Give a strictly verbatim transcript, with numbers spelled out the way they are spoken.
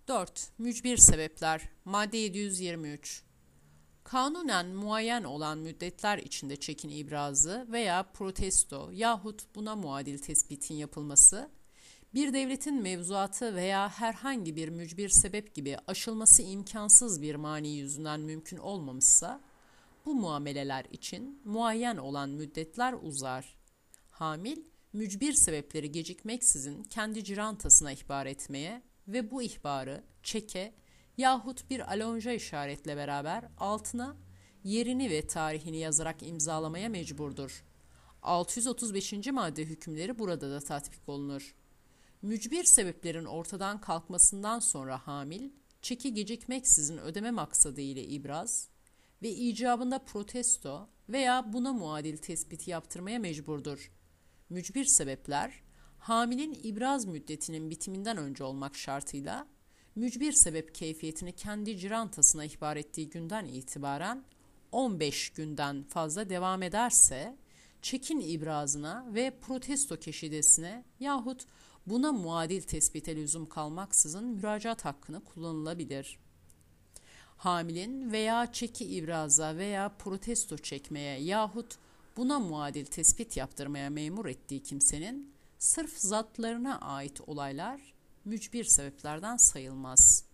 dört. Mücbir sebepler. Madde yedi yüz yirmi üç. Kanunen muayyen olan müddetler içinde çekin ibrazı veya protesto yahut buna muadil tespitin yapılması, bir devletin mevzuatı veya herhangi bir mücbir sebep gibi aşılması imkansız bir mani yüzünden mümkün olmamışsa, bu muameleler için muayyen olan müddetler uzar. Hamil, mücbir sebepleri gecikmeksizin kendi cirantasına ihbar etmeye ve bu ihbarı çeke yahut bir alonja işaretle beraber altına yerini ve tarihini yazarak imzalamaya mecburdur. altı yüz otuz beşinci madde hükümleri burada da tatbik olunur. Mücbir sebeplerin ortadan kalkmasından sonra hamil, çeki gecikmeksizin ödeme maksadı ile ibraz ve icabında protesto veya buna muadil tespiti yaptırmaya mecburdur. Mücbir sebepler, hamilin ibraz müddetinin bitiminden önce olmak şartıyla, mücbir sebep keyfiyetini kendi cirantasına ihbar ettiği günden itibaren on beş günden fazla devam ederse, çekin ibrazına ve protesto keşidesine yahut buna muadil tespite lüzum kalmaksızın müracaat hakkını kullanılabilir. Hamilin veya çeki ibraza veya protesto çekmeye yahut buna muadil tespit yaptırmaya memur ettiği kimsenin sırf zatlarına ait olaylar mücbir sebeplerden sayılmaz.